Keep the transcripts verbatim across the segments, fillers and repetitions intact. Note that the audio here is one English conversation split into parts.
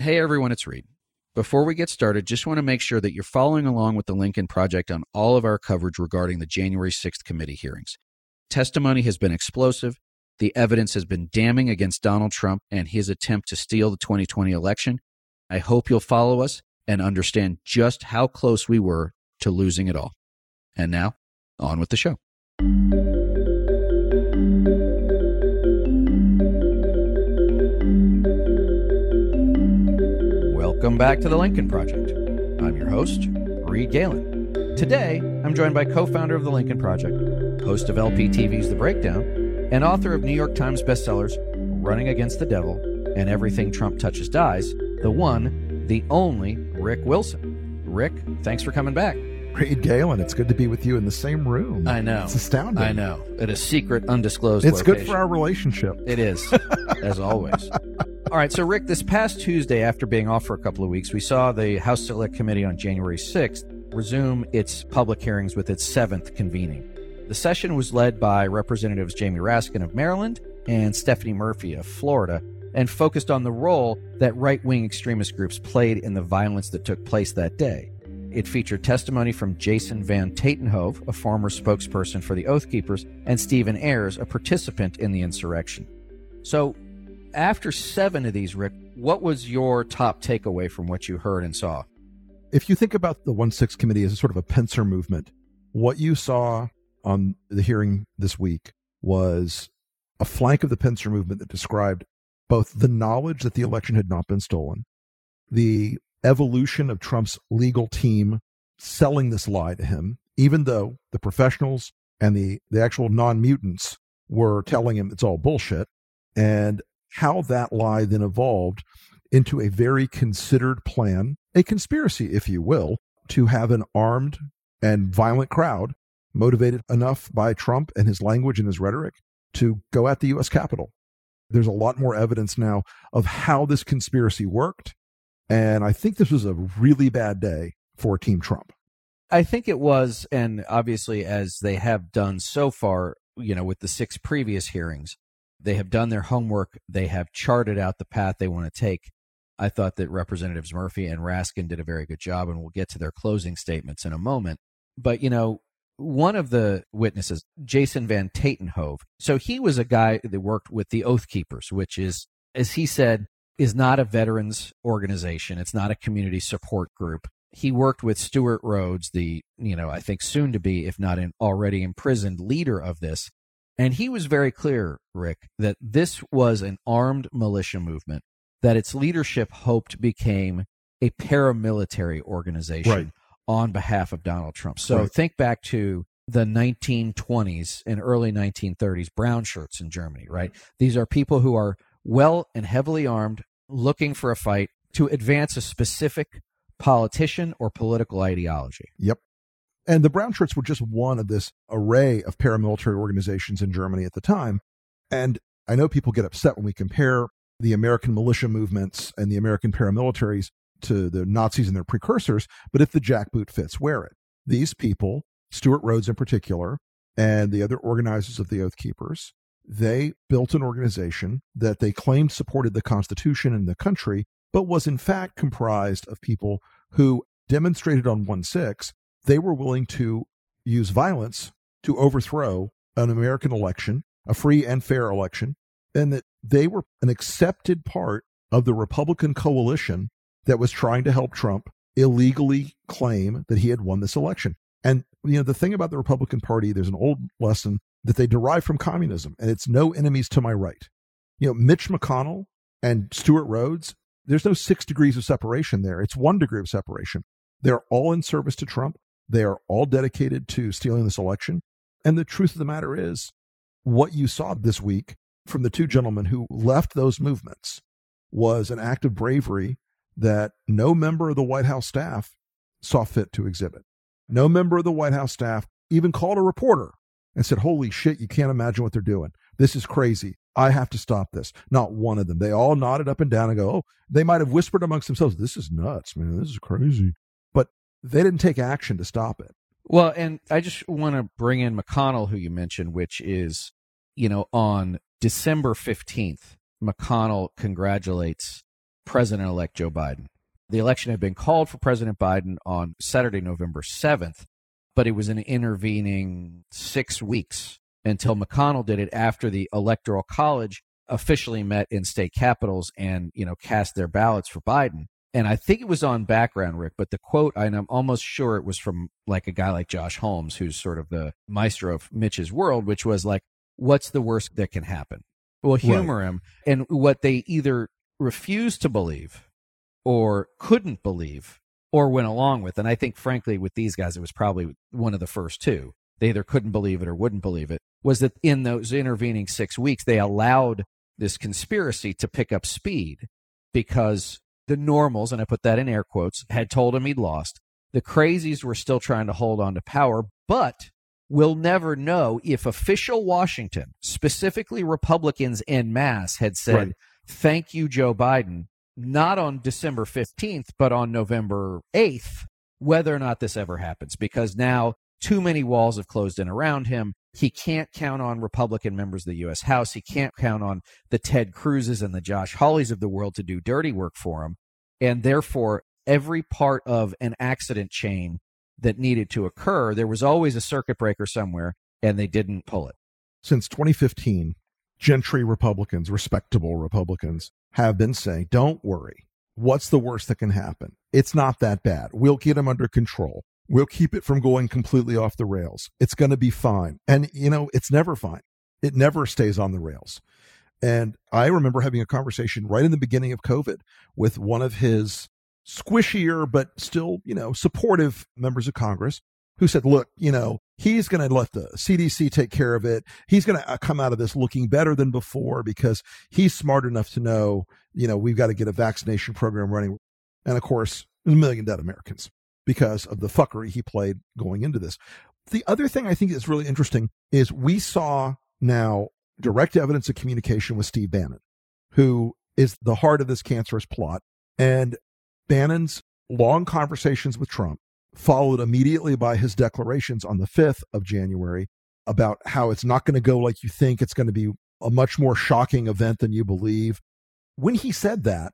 Hey everyone, it's Reed. Before we get started, just want to make sure that you're following along with the Lincoln Project on all of our coverage regarding the January sixth committee hearings. Testimony has been explosive. The evidence has been damning against Donald Trump and his attempt to steal the twenty twenty election. I hope you'll follow us and understand just how close we were to losing it all. And now, on with the show. Welcome back to the Lincoln Project. I'm your host, Reed Galen. Today, I'm joined by co-founder of the Lincoln Project, host of L P T V's The Breakdown, and author of New York Times bestsellers Running Against the Devil and Everything Trump Touches Dies, the one, the only Rick Wilson. Rick, thanks for coming back. Reed Galen, it's good to be with you in the same room. I know. It's astounding. I know. At a secret, undisclosed It's location. good for our relationship. It is, as always. All right, so Rick, this past Tuesday, after being off for a couple of weeks, we saw the House Select Committee on January sixth resume its public hearings with its seventh convening. The session was led by Representatives Jamie Raskin of Maryland and Stephanie Murphy of Florida, and focused on the role that right-wing extremist groups played in the violence that took place that day. It featured testimony from Jason Van Tatenhove, a former spokesperson for the Oath Keepers, and Stephen Ayers, a participant in the insurrection. So, after seven of these, Rick, what was your top takeaway from what you heard and saw? If you think about the one six committee as a sort of a pincer movement, what you saw on the hearing this week was a flank of the pincer movement that described both the knowledge that the election had not been stolen, the evolution of Trump's legal team selling this lie to him, even though the professionals and the, the actual non-mutants were telling him it's all bullshit, and how that lie then evolved into a very considered plan, a conspiracy, if you will, to have an armed and violent crowd motivated enough by Trump and his language and his rhetoric to go at the U S Capitol. There's a lot more evidence now of how this conspiracy worked, and I think this was a really bad day for Team Trump. I think it was, and obviously as they have done so far, you know, with the six previous hearings, they have done their homework. They have charted out the path they want to take. I thought that Representatives Murphy and Raskin did a very good job, and we'll get to their closing statements in a moment. But, you know, one of the witnesses, Jason Van Tatenhove, so he was a guy that worked with the Oath Keepers, which is, as he said, is not a veterans organization. It's not a community support group. He worked with Stewart Rhodes, the, you know, I think soon to be, if not an already imprisoned leader of this. And he was very clear, Rick, that this was an armed militia movement, that its leadership hoped became a paramilitary organization right. on behalf of Donald Trump. So right. think back to the nineteen twenties and early nineteen thirties brown shirts in Germany, right? These are people who are well and heavily armed, looking for a fight to advance a specific politician or political ideology. Yep. And the brown shirts were just one of this array of paramilitary organizations in Germany at the time. And I know people get upset when we compare the American militia movements and the American paramilitaries to the Nazis and their precursors, but if the jackboot fits, wear it. These people, Stewart Rhodes in particular, and the other organizers of the Oath Keepers, they built an organization that they claimed supported the Constitution and the country, but was in fact comprised of people who demonstrated on one six they were willing to use violence to overthrow an American election, a free and fair election, and that they were an accepted part of the Republican coalition that was trying to help Trump illegally claim that he had won this election. And, you know, the thing about the Republican Party, there's an old lesson that they derive from communism, and it's no enemies to my right. You know, Mitch McConnell and Stewart Rhodes, there's no six degrees of separation there. It's one degree of separation. They're all in service to Trump. They are all dedicated to stealing this election. And the truth of the matter is, what you saw this week from the two gentlemen who left those movements was an act of bravery that no member of the White House staff saw fit to exhibit. No member of the White House staff even called a reporter and said, holy shit, you can't imagine what they're doing. This is crazy. I have to stop this. Not one of them. They all nodded up and down and go, oh, they might have whispered amongst themselves, this is nuts, man. This is crazy. But they didn't take action to stop it. Well, and I just want to bring in McConnell, who you mentioned, which is, you know, on December fifteenth, McConnell congratulates President-elect Joe Biden. The election had been called for President Biden on Saturday, November seventh, but it was an intervening six weeks until McConnell did it after the Electoral College officially met in state capitals and, you know, cast their ballots for Biden. And I think it was on background, Rick, but the quote, and I'm almost sure it was from like a guy like Josh Holmes, who's sort of the maestro of Mitch's world, which was like, what's the worst that can happen? Well, humor right. him. And what they either refused to believe or couldn't believe or went along with, and I think, frankly, with these guys, it was probably one of the first two. They either couldn't believe it or wouldn't believe it, was that in those intervening six weeks, they allowed this conspiracy to pick up speed because the normals, and I put that in air quotes, had told him he'd lost. The crazies were still trying to hold on to power, but we'll never know if official Washington, specifically Republicans en masse, had said, right. Thank you, Joe Biden, not on December fifteenth, but on November eighth, whether or not this ever happens, because now too many walls have closed in around him. He can't count on Republican members of the U S House. He can't count on the Ted Cruzes and the Josh Hawleys of the world to do dirty work for him. And therefore, every part of an accident chain that needed to occur, there was always a circuit breaker somewhere, and they didn't pull it. Since twenty fifteen, gentry Republicans, respectable Republicans, have been saying, don't worry. What's the worst that can happen? It's not that bad. We'll get him under control. We'll keep it from going completely off the rails. It's going to be fine. And, you know, it's never fine. It never stays on the rails. And I remember having a conversation right in the beginning of COVID with one of his squishier, but still, you know, supportive members of Congress who said, look, you know, he's going to let the C D C take care of it. He's going to come out of this looking better than before because he's smart enough to know, you know, we've got to get a vaccination program running. And of course, there's a million dead Americans because of the fuckery he played going into this. The other thing I think is really interesting is we saw now direct evidence of communication with Steve Bannon, who is the heart of this cancerous plot. And Bannon's long conversations with Trump, followed immediately by his declarations on the fifth of January about how it's not going to go like you think, it's going to be a much more shocking event than you believe. When he said that,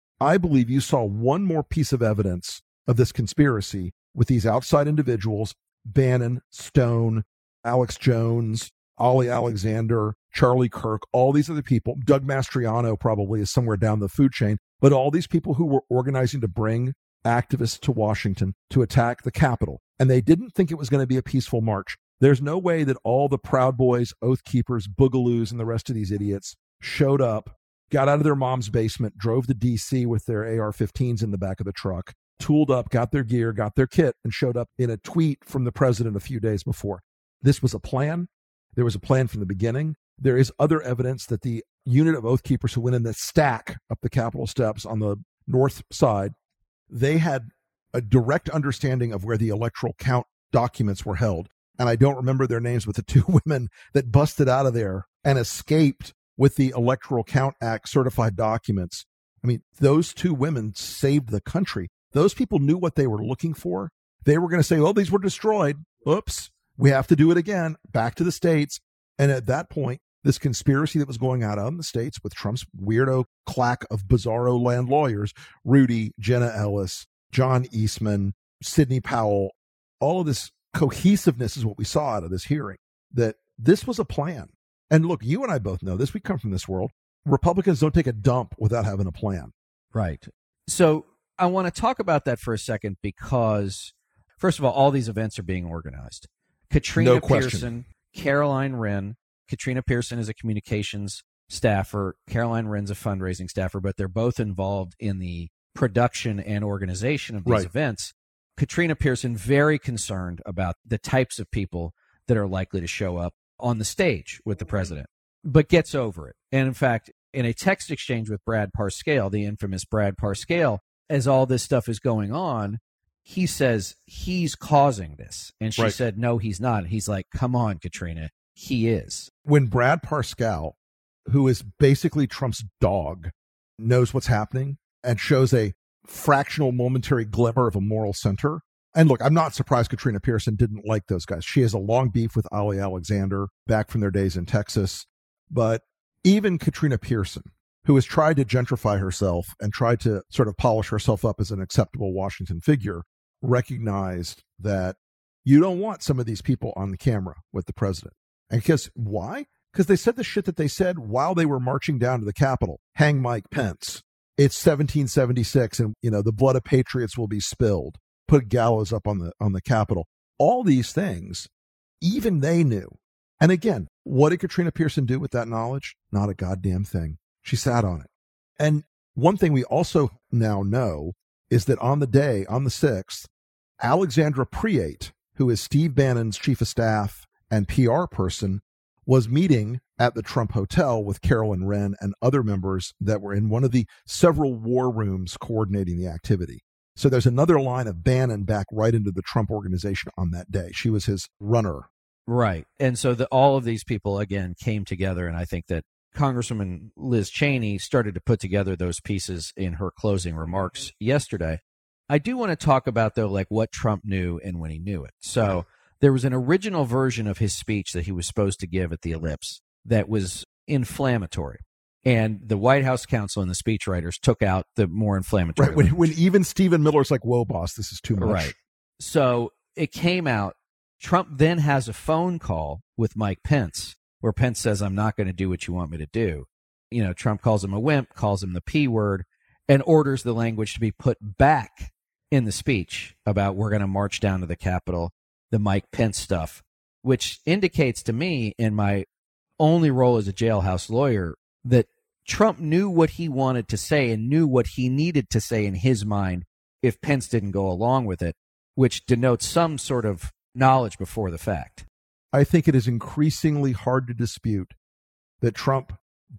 I believe you saw one more piece of evidence of this conspiracy with these outside individuals, Bannon, Stone, Alex Jones, Ollie Alexander, Charlie Kirk, all these other people. Doug Mastriano probably is somewhere down the food chain, but all these people who were organizing to bring activists to Washington to attack the Capitol. And they didn't think it was going to be a peaceful march. There's no way that all the Proud Boys, Oath Keepers, Boogaloos, and the rest of these idiots showed up, got out of their mom's basement, drove to D C with their A R fifteens in the back of the truck, tooled up, got their gear, got their kit, and showed up in a tweet from the president a few days before. This was a plan. There was a plan from the beginning. There is other evidence that the unit of Oath Keepers who went in the stack up the Capitol steps on the north side, they had a direct understanding of where the electoral count documents were held. And I don't remember their names, but the two women that busted out of there and escaped with the Electoral Count Act certified documents. I mean, those two women saved the country. Those people knew what they were looking for. They were going to say, oh, these were destroyed. Oops, we have to do it again. Back to the states. And at that point, this conspiracy that was going out in the states with Trump's weirdo claque of bizarro land lawyers, Rudy, Jenna Ellis, John Eastman, Sidney Powell, all of this cohesiveness is what we saw out of this hearing, that this was a plan. And look, you and I both know this. We come from this world. Republicans don't take a dump without having a plan. Right. So I want to talk about that for a second because, first of all, all these events are being organized. Katrina No question. Pearson, Caroline Wren. Katrina Pearson is a communications staffer. Caroline Wren's a fundraising staffer, but they're both involved in the production and organization of these Right. events. Katrina Pearson, very concerned about the types of people that are likely to show up on the stage with the president, but gets over it. And in fact, in a text exchange with Brad Parscale, the infamous Brad Parscale, as all this stuff is going on, he says he's causing this. And she Right. said, no, he's not. And he's like, come on, Katrina, he is. When Brad Parscale, who is basically Trump's dog, knows what's happening and shows a fractional momentary glimmer of a moral center. And look, I'm not surprised Katrina Pearson didn't like those guys. She has a long beef with Ollie Alexander back from their days in Texas. But even Katrina Pearson, who has tried to gentrify herself and tried to sort of polish herself up as an acceptable Washington figure, recognized that you don't want some of these people on the camera with the president. And because why? Because they said the shit that they said while they were marching down to the Capitol. Hang Mike Pence. It's seventeen seventy-six, and you know the blood of patriots will be spilled. Put gallows up on the on the Capitol. All these things, even they knew. And again, what did Katrina Pearson do with that knowledge? Not a goddamn thing. She sat on it. And one thing we also now know is that on the day, on the sixth, Alexandra Priate, who is Steve Bannon's chief of staff and P R person, was meeting at the Trump Hotel with Carolyn Wren and other members that were in one of the several war rooms coordinating the activity. So there's another line of Bannon back right into the Trump organization on that day. She was his runner. Right. And so the, all of these people, again, came together. And I think that Congresswoman Liz Cheney started to put together those pieces in her closing remarks yesterday. I do want to talk about, though, like what Trump knew and when he knew it. So there was an original version of his speech that he was supposed to give at the Ellipse that was inflammatory. And the White House counsel and the speechwriters took out the more inflammatory. Right. When, when even Stephen Miller's like, whoa, boss, this is too much. Right. So it came out. Trump then has a phone call with Mike Pence where Pence says, I'm not going to do what you want me to do. You know, Trump calls him a wimp, calls him the P word, and orders the language to be put back in the speech about we're going to march down to the Capitol, the Mike Pence stuff, which indicates to me in my only role as a jailhouse lawyer that Trump knew what he wanted to say and knew what he needed to say in his mind if Pence didn't go along with it, which denotes some sort of knowledge before the fact. I think it is increasingly hard to dispute that Trump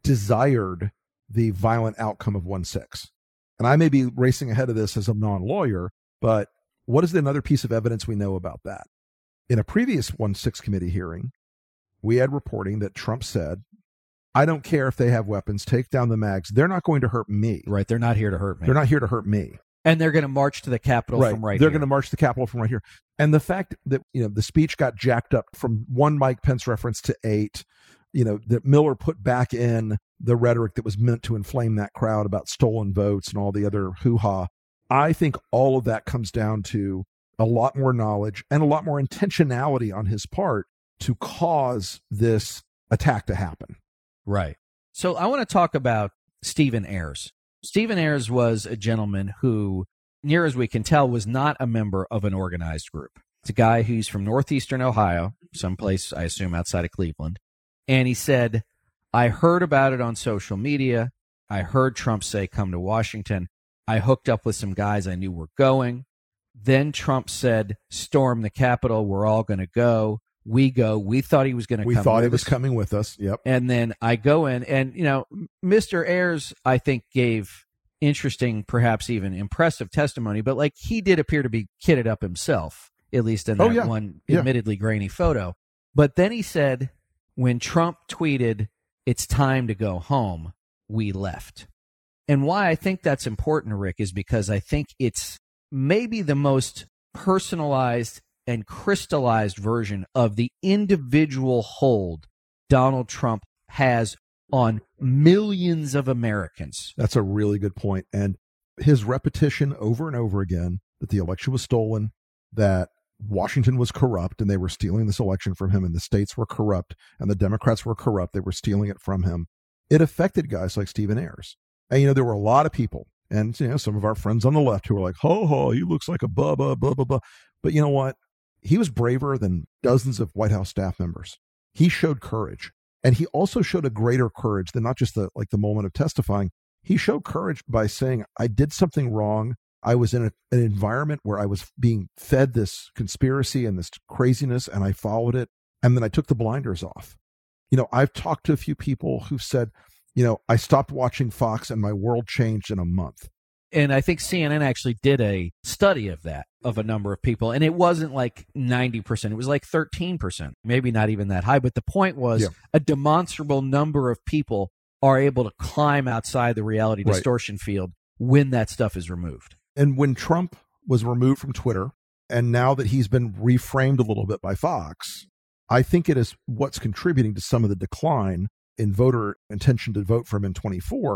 desired the violent outcome of one six. And I may be racing ahead of this as a non-lawyer, but what is another piece of evidence we know about that? In a previous one six committee hearing, we had reporting that Trump said, I don't care if they have weapons, take down the mags. They're not going to hurt me. Right. They're not here to hurt me. They're not here to hurt me. And they're going to march to the Capitol right. from right They're here. going to march to the Capitol from right here. And the fact that, you know, the speech got jacked up from one Mike Pence reference to eight, you know, that Miller put back in the rhetoric that was meant to inflame that crowd about stolen votes and all the other hoo-ha. I think all of that comes down to a lot more knowledge and a lot more intentionality on his part to cause this attack to happen. Right. So I want to talk about Stephen Ayers. Stephen Ayers was a gentleman who, near as we can tell, was not a member of an organized group. It's a guy who's from northeastern Ohio, someplace, I assume, outside of Cleveland. And he said, I heard about it on social media. I heard Trump say, come to Washington. I hooked up with some guys I knew were going. Then Trump said, storm the Capitol. We're all going to go. We go. We thought he was going to come. We thought with he was us. coming with us. Yep. And then I go in and, you know, Mister Ayers, I think, gave interesting, perhaps even impressive testimony, but like he did appear to be kitted up himself, at least in that oh, yeah. one yeah. admittedly grainy photo. But then he said, when Trump tweeted, it's time to go home, we left. And why I think that's important, Rick, is because I think it's maybe the most personalized and crystallized version of the individual hold Donald Trump has on millions of Americans. That's a really good point. And his repetition over and over again that the election was stolen, that Washington was corrupt and they were stealing this election from him, and the states were corrupt and the Democrats were corrupt. They were stealing it from him. It affected guys like Stephen Ayers. And, you know, there were a lot of people, and, you know, some of our friends on the left who were like, ho, ho, he looks like a blah, blah, blah, blah, blah. But you know what? He was braver than dozens of White House staff members. He showed courage. And he also showed a greater courage than not just the like the moment of testifying. He showed courage by saying, I did something wrong. I was in a, an environment where I was being fed this conspiracy and this craziness, and I followed it. And then I took the blinders off. You know, I've talked to a few people who've said, you know, I stopped watching Fox and my world changed in a month. And I think C N N actually did a study of that, of a number of people. And it wasn't like ninety percent. It was like thirteen percent, maybe not even that high. But the point was, yeah. a demonstrable number of people are able to climb outside the reality right. distortion field when that stuff is removed. And when Trump was removed from Twitter, and now that he's been reframed a little bit by Fox, I think it is what's contributing to some of the decline in voter intention to vote for him in twenty-four.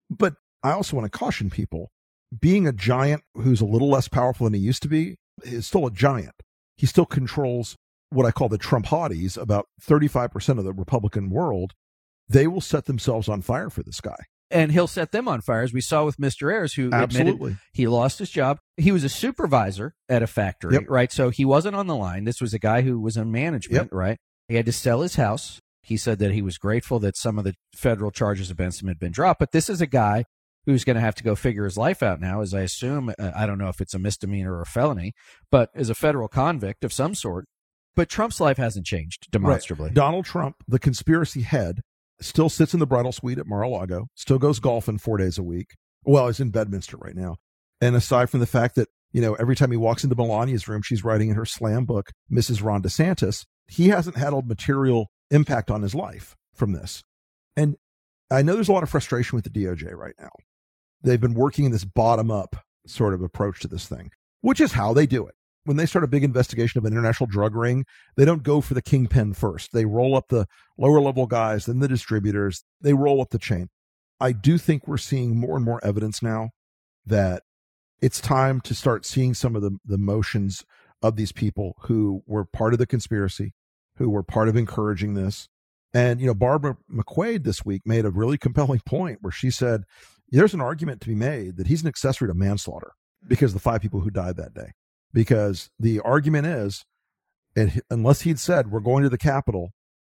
But I also want to caution people, being a giant who's a little less powerful than he used to be is still a giant. He still controls what I call the Trump hotties, about thirty-five percent of the Republican world. They will set themselves on fire for this guy. And he'll set them on fire, as we saw with Mister Ayers, who Absolutely. admitted he lost his job. He was a supervisor at a factory, Yep. right? So he wasn't on the line. This was a guy who was in management, Yep. right? He had to sell his house. He said that he was grateful that some of the federal charges against him had been dropped. But this is a guy who's going to have to go figure his life out now, as I assume. Uh, I don't know if it's a misdemeanor or a felony, but is a federal convict of some sort. But Trump's life hasn't changed demonstrably. Right. Donald Trump, the conspiracy head, still sits in the bridal suite at Mar-a-Lago, still goes golfing four days a week. Well, he's in Bedminster right now. And aside from the fact that, you know, every time he walks into Melania's room, she's writing in her slam book, Missus Ron DeSantis, he hasn't had a material impact on his life from this. And I know there's a lot of frustration with the D O J right now. They've been working in this bottom-up sort of approach to this thing, which is how they do it. When they start a big investigation of an international drug ring, they don't go for the kingpin first. They roll up the lower level guys, then the distributors. They roll up the chain. I do think we're seeing more and more evidence now that it's time to start seeing some of the, the motions of these people who were part of the conspiracy, who were part of encouraging this. And, you know, Barbara McQuade this week made a really compelling point where she said, there's an argument to be made that he's an accessory to manslaughter because of the five people who died that day. Because the argument is, and unless he'd said, we're going to the Capitol,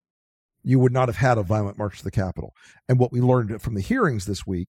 you would not have had a violent march to the Capitol. And what we learned from the hearings this week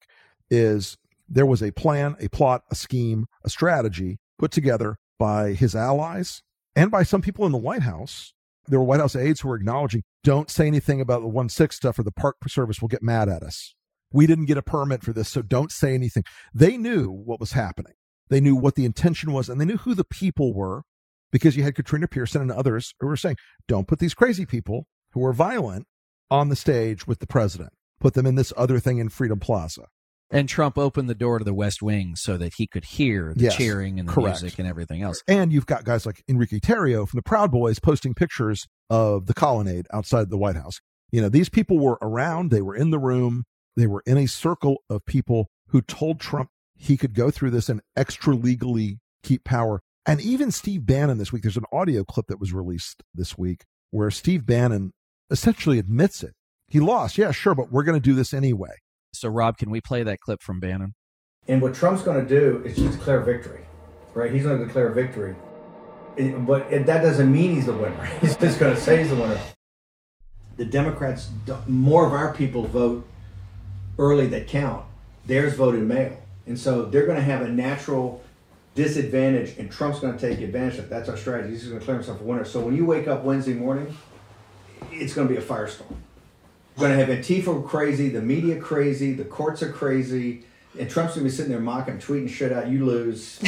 is there was a plan, a plot, a scheme, a strategy put together by his allies and by some people in the White House. There were White House aides who were acknowledging, don't say anything about the one six stuff or the Park Service will get mad at us. We didn't get a permit for this, so don't say anything. They knew what was happening. They knew what the intention was, and they knew who the people were, because you had Katrina Pearson and others who were saying, don't put these crazy people who are violent on the stage with the president. Put them in this other thing in Freedom Plaza. And Trump opened the door to the West Wing so that he could hear the Yes, cheering and the correct. music and everything else. And you've got guys like Enrique Tarrio from the Proud Boys posting pictures of the colonnade outside the White House. You know, these people were around. They were in the room. They were in a circle of people who told Trump he could go through this and extra legally keep power. And even Steve Bannon this week, there's an audio clip that was released this week where Steve Bannon essentially admits it. He lost. Yeah, sure, but we're going to do this anyway. So, Rob, can we play that clip from Bannon? And what Trump's going to do is just declare victory, right? He's going to declare victory. It, but it, that doesn't mean he's the winner. He's just going to say he's the winner. The Democrats, more of our people vote early that count. Theirs voted mail. And so they're going to have a natural disadvantage, and Trump's going to take advantage of it. That's our strategy. He's going to declare himself a winner. So when you wake up Wednesday morning, it's going to be a firestorm. We're going to have Antifa crazy, the media crazy, the courts are crazy, and Trump's going to be sitting there mocking, tweeting shit out, you lose.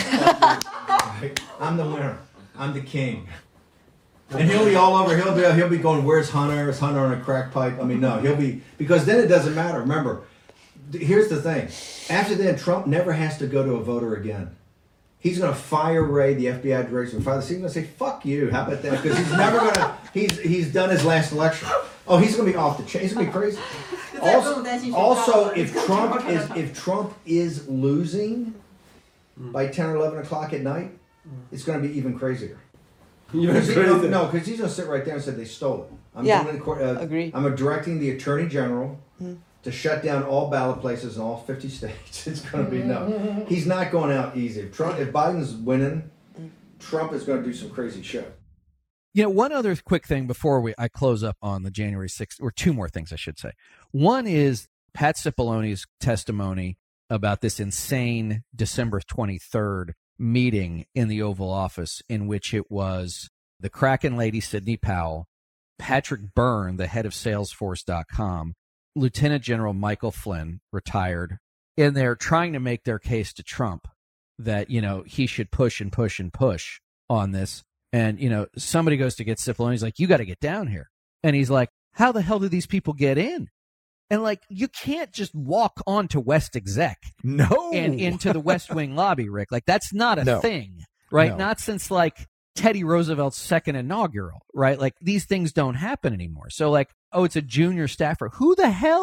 I'm the winner. I'm the king. And he'll be all over. He'll be he'll be going, where's Hunter? Is Hunter on a crack pipe? I mean, no, he'll be, because then it doesn't matter. Remember, here's the thing. After then, Trump never has to go to a voter again. He's going to fire Ray, the F B I director, and fire the He's going to say, fuck you. How about that? Because he's never going to, he's he's done his last election. Oh, he's going to be off the chain. He's going to be crazy. Also, also if Trump is if Trump is losing by ten or eleven o'clock at night, it's going to be even crazier. Even Cause he, crazier. no, because he's going to sit right there and say they stole it. I'm Yeah, doing it, uh, agree. I'm directing the Attorney General to shut down all ballot places in all fifty states. It's going to be no. He's not going out easy. If Trump, if Biden's winning, Trump is going to do some crazy shit. You know, one other quick thing before we I close up on the January sixth, or two more things I should say. One is Pat Cipollone's testimony about this insane December twenty-third meeting in the Oval Office, in which it was the Kraken lady, Sidney Powell, Patrick Byrne, the head of Salesforce dot com, Lieutenant General Michael Flynn, retired, and they're trying to make their case to Trump that, you know, he should push and push and push on this. And, you know, somebody goes to get Cipollone. He's like, you got to get down here. And he's like, how the hell do these people get in? And, like, you can't just walk onto West Exec No. and into the West Wing lobby, Rick. Like, that's not a No. thing, right? No. Not since, like, Teddy Roosevelt's second inaugural, right? Like, these things don't happen anymore. So, like, oh, it's a junior staffer. Who the hell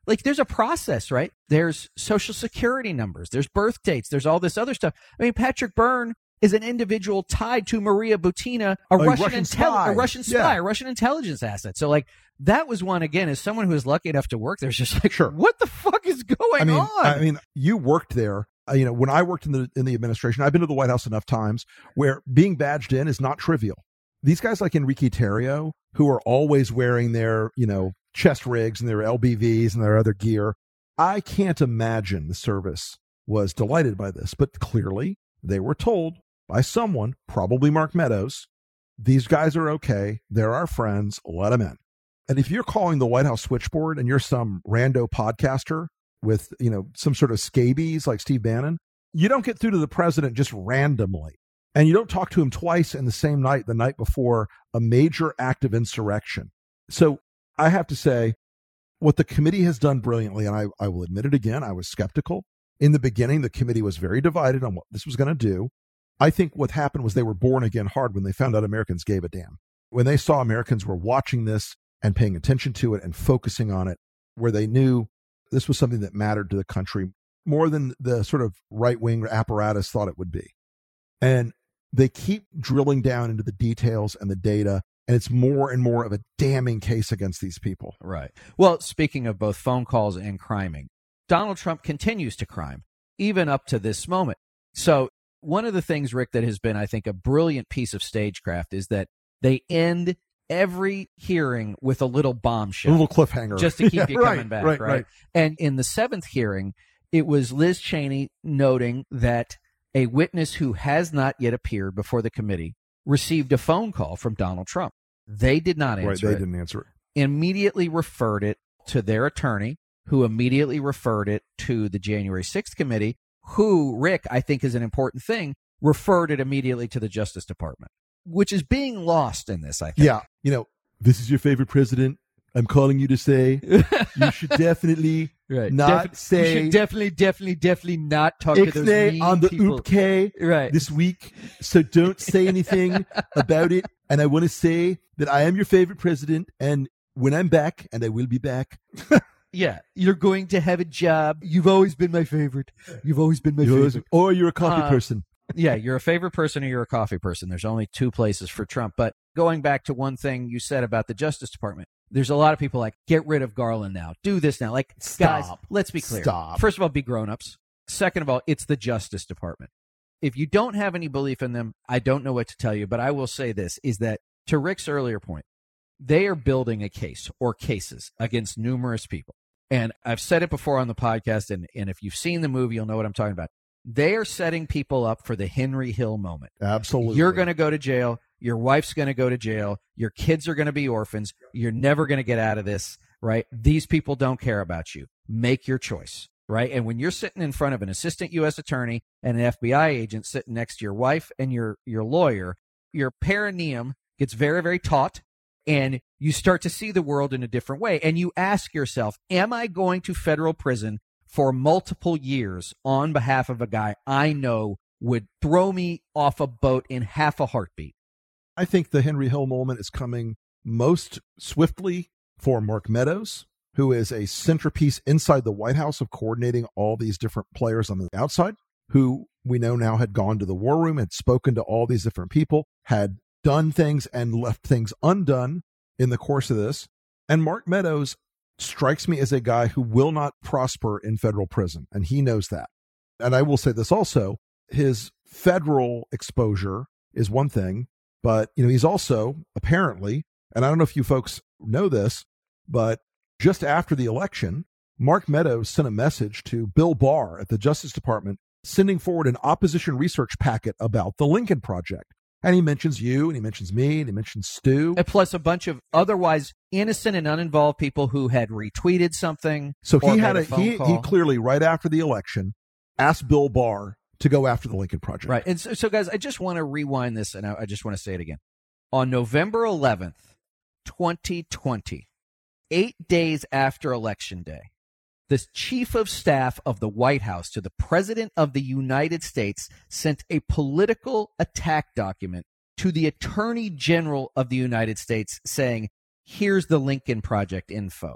Like, there's a process, right? There's social security numbers. There's birth dates. There's all this other stuff. I mean, Patrick Byrne is an individual tied to Maria Butina, a, a Russian, Russian intel- spy. a Russian spy, Yeah. a Russian intelligence asset. So, like, that was one, again, as someone who is lucky enough to work there, it's just like, Sure. what the fuck is going I mean, on? I mean, you worked there. Uh, you know, when I worked in the in the administration, I've been to the White House enough times where being badged in is not trivial. These guys like Enrique Tarrio, who are always wearing their, you know, chest rigs and their L B Vs and their other gear, I can't imagine the service was delighted by this. But clearly, they were told by someone, probably Mark Meadows, these guys are okay. They're our friends. Let them in. And if you're calling the White House switchboard and you're some rando podcaster with, you know, some sort of scabies like Steve Bannon, you don't get through to the president just randomly. And you don't talk to him twice in the same night, the night before a major act of insurrection. So I have to say, what the committee has done brilliantly, and I, I will admit it again, I was skeptical. In the beginning, the committee was very divided on what this was going to do. I think what happened was they were born again hard when they found out Americans gave a damn. When they saw Americans were watching this and paying attention to it and focusing on it, where they knew this was something that mattered to the country more than the sort of right-wing apparatus thought it would be. And they keep drilling down into the details and the data, and it's more and more of a damning case against these people. Right. Well, speaking of both phone calls and criming, Donald Trump continues to crime, even up to this moment. So one of the things, Rick, that has been, I think, a brilliant piece of stagecraft is that they end every hearing with a little bombshell. A little cliffhanger. Just to keep Yeah, you right, coming back, right, right, right. And in the seventh hearing, it was Liz Cheney noting that a witness who has not yet appeared before the committee received a phone call from Donald Trump. They did not answer Right, they it. didn't answer it. Immediately referred it to their attorney, who immediately referred it to the January sixth committee, who, Rick, I think is an important thing, referred it immediately to the Justice Department, which is being lost in this, I think. Yeah. You know, this is your favorite president. I'm calling you to say you should definitely Right. not Defi- say you should definitely, definitely, definitely not talk to those Ixnay mean on the people. Oopk Right. this week. So don't say anything about it. And I want to say that I am your favorite president. And when I'm back, and I will be back. Yeah, you're going to have a job. You've always been my favorite. You've always been my You're favorite. always- or you're a coffee Uh, person. Yeah, you're a favorite person or you're a coffee person. There's only two places for Trump. But going back to one thing you said about the Justice Department, there's a lot of people like, get rid of Garland now. Do this now. Like, guys, Stop. let's be clear. Stop. First of all, be grown-ups. Second of all, it's the Justice Department. If you don't have any belief in them, I don't know what to tell you. But I will say this, is that to Rick's earlier point, they are building a case or cases against numerous people. And I've said it before on the podcast, and, and if you've seen the movie, you'll know what I'm talking about. They are setting people up for the Henry Hill moment. Absolutely. You're going to go to jail. Your wife's going to go to jail. Your kids are going to be orphans. You're never going to get out of this, right? These people don't care about you. Make your choice, right? And when you're sitting in front of an assistant U S attorney and an F B I agent sitting next to your wife and your, your lawyer, your perineum gets very, very taut, and you start to see the world in a different way. And you ask yourself, am I going to federal prison for multiple years on behalf of a guy I know would throw me off a boat in half a heartbeat? I think the Henry Hill moment is coming most swiftly for Mark Meadows, who is a centerpiece inside the White House of coordinating all these different players on the outside, who we know now had gone to the war room, had spoken to all these different people, had done things and left things undone in the course of this. And Mark Meadows strikes me as a guy who will not prosper in federal prison, and he knows that. And I will say this also, his federal exposure is one thing, but you know, he's also apparently, and I don't know if you folks know this, but just after the election, Mark Meadows sent a message to Bill Barr at the Justice Department, sending forward an opposition research packet about the Lincoln Project. And he mentions you, and he mentions me, and he mentions Stu. And plus a bunch of otherwise innocent and uninvolved people who had retweeted something. So or he had made a, phone he, call. he clearly, right after the election, asked Bill Barr to go after the Lincoln Project. Right. And so, so guys, I just want to rewind this, and I, I just want to say it again. On November eleventh, twenty twenty, eight days after Election Day, the chief of staff of the White House to the President of the United States sent a political attack document to the Attorney General of the United States saying, here's the Lincoln Project info.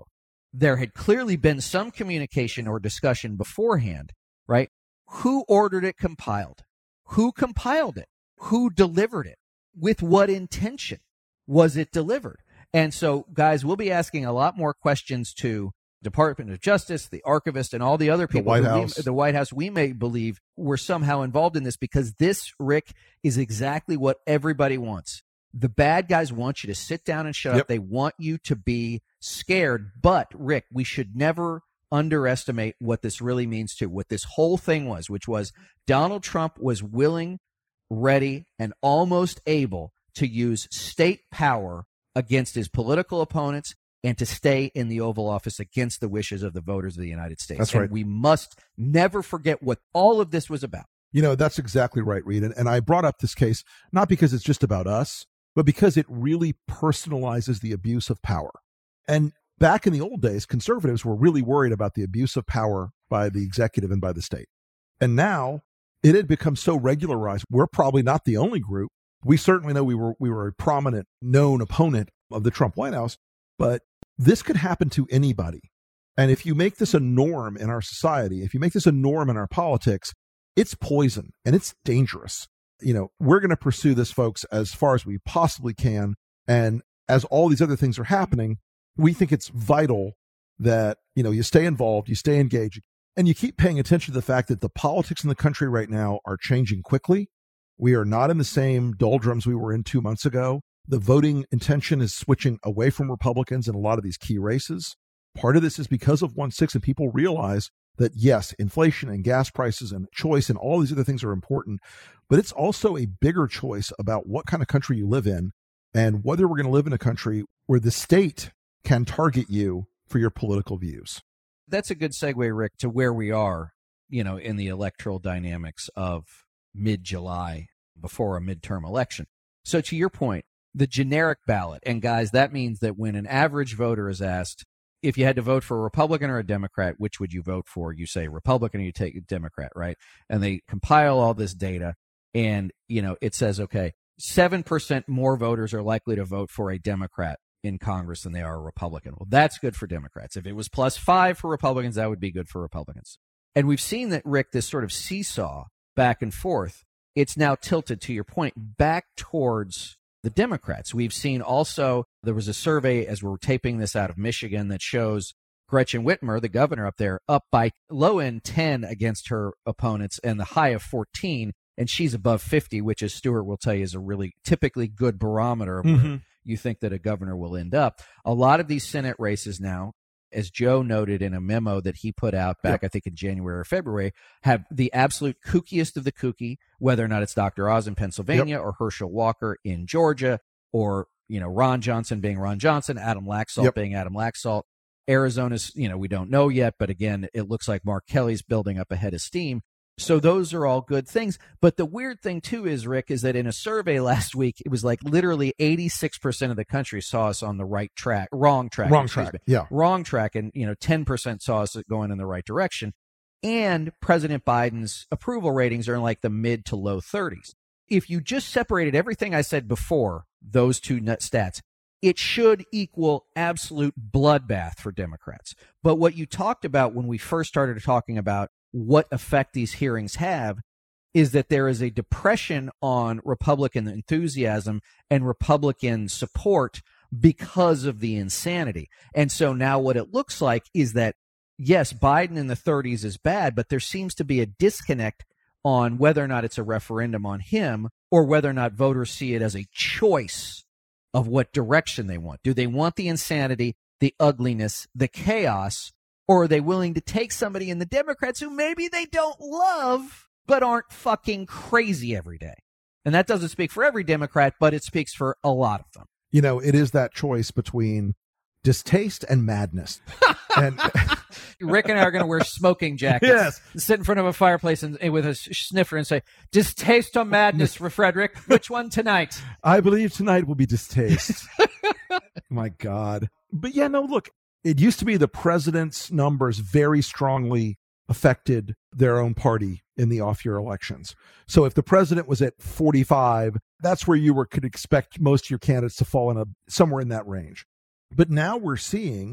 there had clearly been some communication or discussion beforehand, right? Who ordered it compiled? Who compiled it? Who delivered it? With what intention was it delivered? And so, guys, we'll be asking a lot more questions to Department of Justice, the archivist, and all the other people, the White who House. We, the White House, we may believe were somehow involved in this, because this, Rick, is exactly what everybody wants. The bad guys want you to sit down and shut Yep. up. They want you to be scared. But, Rick, we should never underestimate what this really means to what this whole thing was, which was Donald Trump was willing, ready, and almost able to use state power against his political opponents and to stay in the Oval Office against the wishes of the voters of the United States. That's and right. we must never forget what all of this was about. You know, that's exactly right, Reed. And, and I brought up this case not because it's just about us, but because it really personalizes the abuse of power. And back in the old days, conservatives were really worried about the abuse of power by the executive and by the state. And now it had become so regularized. We're probably not the only group. We certainly know we were we were a prominent, known opponent of the Trump White House, but this could happen to anybody. And if you make this a norm in our society, if you make this a norm in our politics, it's poison and it's dangerous. You know, we're going to pursue this, folks, as far as we possibly can. And as all these other things are happening, we think it's vital that, you know, you stay involved, you stay engaged, and you keep paying attention to the fact that the politics in the country right now are changing quickly. We are not in the same doldrums we were in two months ago. The voting intention is switching away from Republicans in a lot of these key races. Part of this is because of one six, and people realize that, yes, inflation and gas prices and choice and all these other things are important, but it's also a bigger choice about what kind of country you live in and whether we're going to live in a country where the state can target you for your political views. That's a good segue, Rick, to where we are, you know, in the electoral dynamics of mid-July before a midterm election. So to your point, the generic ballot, and guys, that means that when an average voter is asked, if you had to vote for a Republican or a Democrat, which would you vote for? You say Republican, or you take a Democrat, right? And they compile all this data, and, you know, it says, okay, seven percent more voters are likely to vote for a Democrat in Congress than they are a Republican. Well, that's good for Democrats. If it was plus five for Republicans, that would be good for Republicans. And we've seen that, Rick, this sort of seesaw back and forth, it's now tilted, to your point, back towards the Democrats. We've seen also, there was a survey as we're taping this out of Michigan that shows Gretchen Whitmer, the governor up there, up by low end ten against her opponents and the high of fourteen. And she's above fifty, which, as Stuart will tell you, is a really typically good barometer of Mm-hmm. where you think that a governor will end up. A lot of these Senate races now, as Joe noted in a memo that he put out back, Yep. I think in January or February, have the absolute kookiest of the kooky, whether or not it's Doctor Oz in Pennsylvania Yep. or Herschel Walker in Georgia, or, you know, Ron Johnson being Ron Johnson, Adam Laxalt Yep. being Adam Laxalt. Arizona's, you know, we don't know yet, but again, it looks like Mark Kelly's building up a head of steam. So those are all good things. But the weird thing, too, is, Rick, is that in a survey last week, it was like literally eighty-six percent of the country saw us on the right track, wrong track. Wrong excuse track. me. Yeah. Wrong track. And, you know, ten percent saw us going in the right direction. And President Biden's approval ratings are in like the mid to low thirties. If you just separated everything I said before, those two nut stats, it should equal absolute bloodbath for Democrats. But what you talked about when we first started talking about what effect these hearings have is that there is a depression on Republican enthusiasm and Republican support because of the insanity. And so now what it looks like is that, yes, Biden in the thirties is bad, but there seems to be a disconnect on whether or not it's a referendum on him or whether or not voters see it as a choice of what direction they want. Do they want the insanity, the ugliness, the chaos, or are they willing to take somebody in the Democrats who maybe they don't love, but aren't fucking crazy every day? And that doesn't speak for every Democrat, but it speaks for a lot of them. You know, it is that choice between distaste and madness. And Rick and I are going to wear smoking jackets, Yes. sit in front of a fireplace and, and with a sniffer and say, distaste or madness for Frederick? Which one tonight? I believe tonight will be distaste. My God. But yeah, no, look, it used to be the president's numbers very strongly affected their own party in the off-year elections. So if the president was at forty-five, that's where you were could expect most of your candidates to fall in a somewhere in that range. But now we're seeing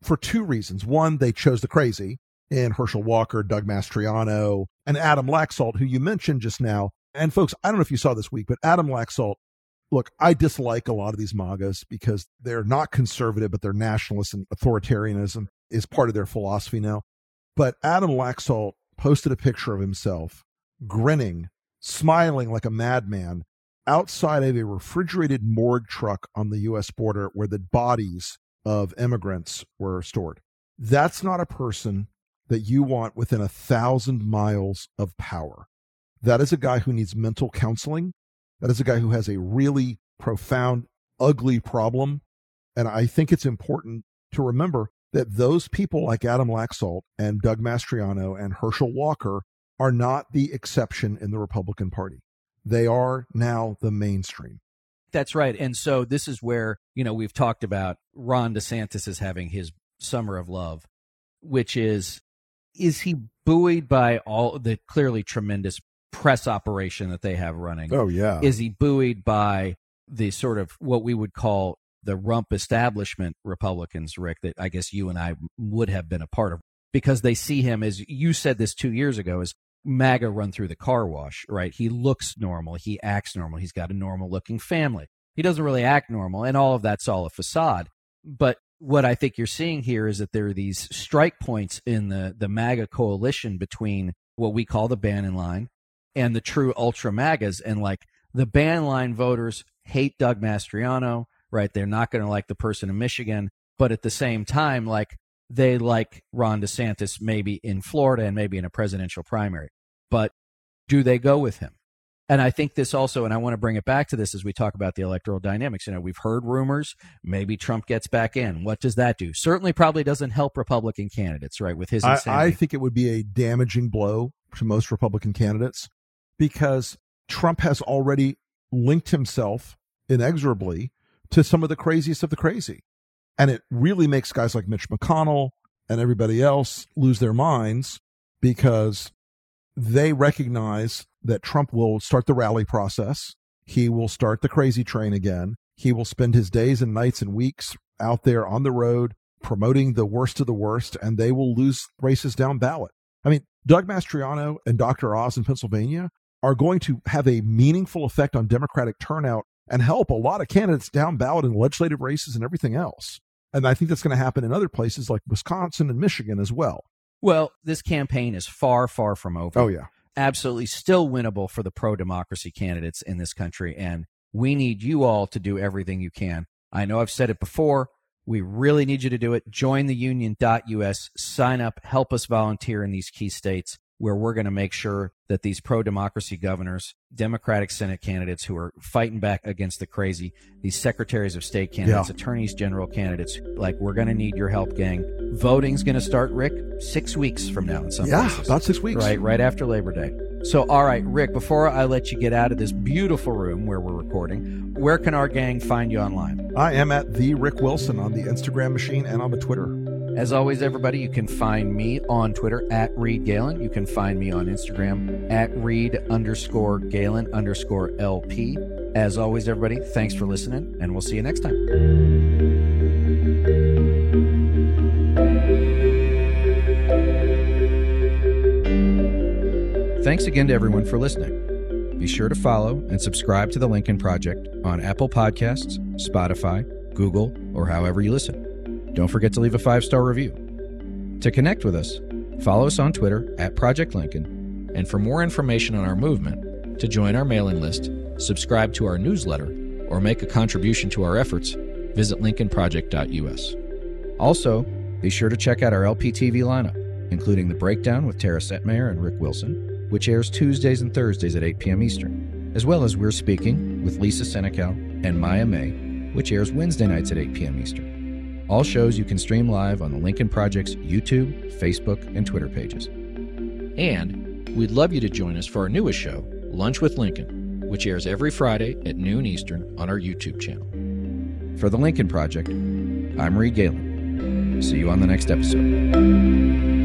for two reasons. One, they chose the crazy in Herschel Walker, Doug Mastriano, and Adam Laxalt, who you mentioned just now. And folks, I don't know if you saw this week, but Adam Laxalt, look, I dislike a lot of these MAGAs because they're not conservative, but they're nationalists, and authoritarianism is part of their philosophy now. But Adam Laxalt posted a picture of himself grinning, smiling like a madman outside of a refrigerated morgue truck on the U S border where the bodies of immigrants were stored. That's not a person that you want within a thousand miles of power. That is a guy who needs mental counseling. That is a guy who has a really profound, ugly problem. And I think it's important to remember that those people like Adam Laxalt and Doug Mastriano and Herschel Walker are not the exception in the Republican Party. They are now the mainstream. That's right. And so this is where, you know, we've talked about Ron DeSantis as having his summer of love, which is, is he buoyed by all the clearly tremendous press operation that they have running? Oh, yeah. Is he buoyed by the sort of what we would call the rump establishment Republicans, Rick, that I guess you and I would have been a part of, because they see him, as you said this two years ago, as MAGA run through the car wash, right? He looks normal. He acts normal. He's got a normal looking family. He doesn't really act normal, and all of that's all a facade. But what I think you're seeing here is that there are these strike points in the, the MAGA coalition between what we call the Bannon line and the true ultra MAGAs. And like the Bannon line voters hate Doug Mastriano, right? They're not going to like the person in Michigan. But at the same time, like, they like Ron DeSantis maybe in Florida and maybe in a presidential primary. But do they go with him? And I think this also, and I want to bring it back to this as we talk about the electoral dynamics. You know, we've heard rumors, maybe Trump gets back in. What does that do? Certainly probably doesn't help Republican candidates, right, with his insanity. I, I think it would be a damaging blow to most Republican candidates because Trump has already linked himself inexorably to some of the craziest of the crazy. And it really makes guys like Mitch McConnell and everybody else lose their minds because they recognize that Trump will start the rally process. He will start the crazy train again. He will spend his days and nights and weeks out there on the road promoting the worst of the worst, and they will lose races down ballot. I mean, Doug Mastriano and Doctor Oz in Pennsylvania are going to have a meaningful effect on Democratic turnout and help a lot of candidates down ballot in legislative races and everything else. And I think that's going to happen in other places like Wisconsin and Michigan as well. Well, this campaign is far, far from over. Oh, yeah. Absolutely still winnable for the pro-democracy candidates in this country. And we need you all to do everything you can. I know I've said it before. We really need you to do it. Join the union dot U S. Sign up. Help us volunteer in these key states where we're going to make sure that these pro-democracy governors, Democratic Senate candidates who are fighting back against the crazy, these secretaries of state candidates, yeah. attorneys general candidates, like, we're going to need your help, gang. Voting's going to start, Rick, six weeks from now in some yeah, places. Yeah, about six weeks. Right, right after Labor Day. So, all right, Rick, before I let you get out of this beautiful room where we're recording, where can our gang find you online? I am at the Rick Wilson on the Instagram machine and on the Twitter. As always, everybody, you can find me on Twitter at Reed Galen. You can find me on Instagram at Reed underscore Galen underscore L P. As always, everybody, thanks for listening, and we'll see you next time. Thanks again to everyone for listening. Be sure to follow and subscribe to The Lincoln Project on Apple Podcasts, Spotify, Google, or however you listen. Don't forget to leave a five-star review. To connect with us, follow us on Twitter at Project Lincoln, and for more information on our movement, to join our mailing list, subscribe to our newsletter, or make a contribution to our efforts, visit lincoln project dot U S. Also, be sure to check out our L P T V lineup, including The Breakdown with Tara Setmayer and Rick Wilson, which airs Tuesdays and Thursdays at eight p.m. Eastern, as well as We're Speaking with Lisa Senecal and Maya May, which airs Wednesday nights at eight p.m. Eastern. All shows you can stream live on the Lincoln Project's YouTube, Facebook, and Twitter pages. And we'd love you to join us for our newest show, Lunch with Lincoln, which airs every Friday at noon Eastern on our YouTube channel. For the Lincoln Project, I'm Reed Galen. See you on the next episode.